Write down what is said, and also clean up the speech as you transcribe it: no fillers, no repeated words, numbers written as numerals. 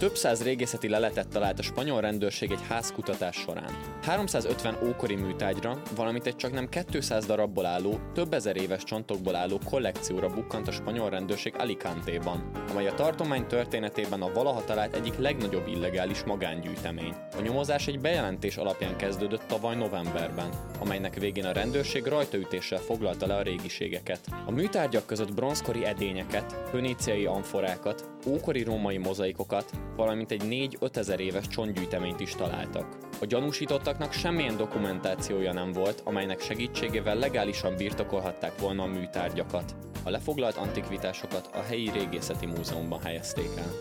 Több száz régészeti leletet talált a spanyol rendőrség egy házkutatás során. 350 ókori műtárgyra, valamint egy csaknem 200 darabból álló, több ezer éves csontokból álló kollekcióra bukkant a spanyol rendőrség Alicante-ban, amely a tartomány történetében a valaha talált egyik legnagyobb illegális magángyűjtemény. A nyomozás egy bejelentés alapján kezdődött tavaly novemberben, amelynek végén a rendőrség rajtaütéssel foglalta le a régiségeket. A műtárgyak között bronzkori edényeket, föníciai amforákat, ókori római mozaikokat, valamint egy 4-5 ezer éves csontgyűjteményt is találtak. A gyanúsítottaknak semmilyen dokumentációja nem volt, amelynek segítségével legálisan birtokolhatták volna a műtárgyakat. A lefoglalt antikvitásokat a helyi régészeti múzeumban helyezték el.